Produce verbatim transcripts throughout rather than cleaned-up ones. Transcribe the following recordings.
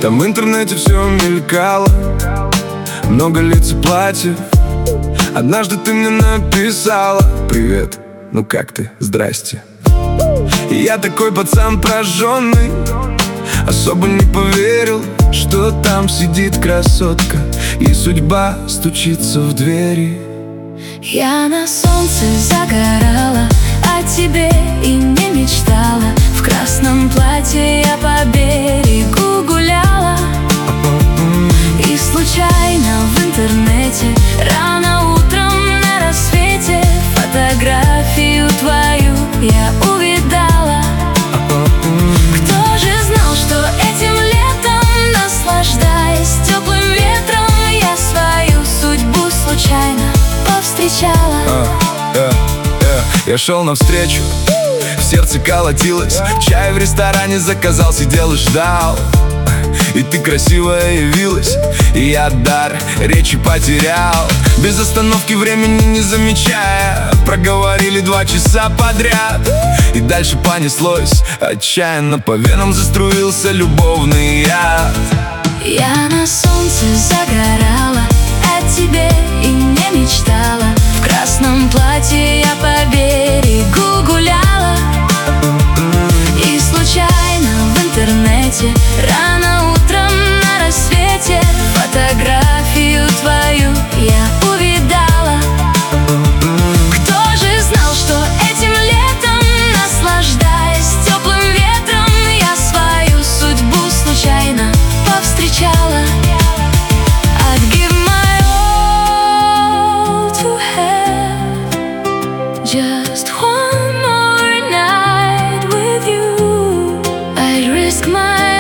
Там в интернете все мелькало, много лиц и платьев. Однажды ты мне написала: привет, ну как ты, здрасте. И я такой пацан прожженный, особо не поверил, что там сидит красотка, и судьба стучится в двери. Я на солнце загорала, о тебе и не мечтала. В красном платье я по берегу гуляла, и случайно в интернете рано утром на рассвете фотографию твою я увидала. Кто же знал, что этим летом, наслаждаясь теплым ветром, я свою судьбу случайно повстречала. а, э, э. Я шел навстречу, в сердце колотилось, чай в ресторане заказал, сидел и ждал. И ты красивая явилась, и я дар речи потерял. Без остановки, времени не замечая, проговорили два часа подряд. И дальше понеслось отчаянно, по венам заструился любовный яд. Я на солнце загорала, о тебе и не мечтала. В красном платье я по берегу гуляла, и случайно в интернете рано утром на рассвете фотографию твою я увидала. Кто же знал, что этим летом, наслаждаясь теплым ветром, я свою судьбу случайно повстречала. I'd give my all to have just one more night with you. I'd risk my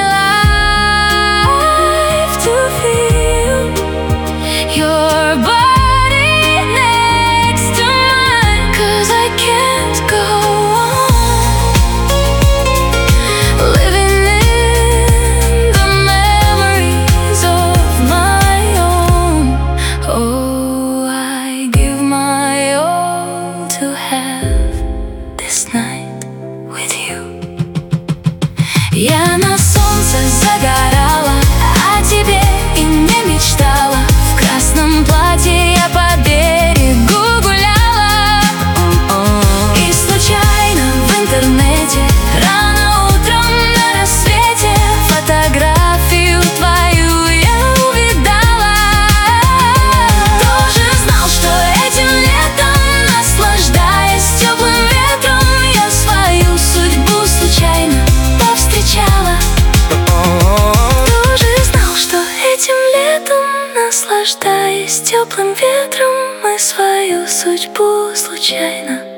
life to feel your body next to mine, 'cause I can't go on living in the memories of my own. Oh, I give my all to have this night with you. Я на солнце загорала, о тебе и не мечтала. В красном платье я по берегу гуляла, и случайно в интернете рано утром на рассвете фотографию твою я увидала. Кто же знал, что этим летом, наслаждаясь теплым ветром, я свою судьбу случайно повстречала. Кто же знал, что этим летом, наслаждаясь теплым ветром, мы свою судьбу случайно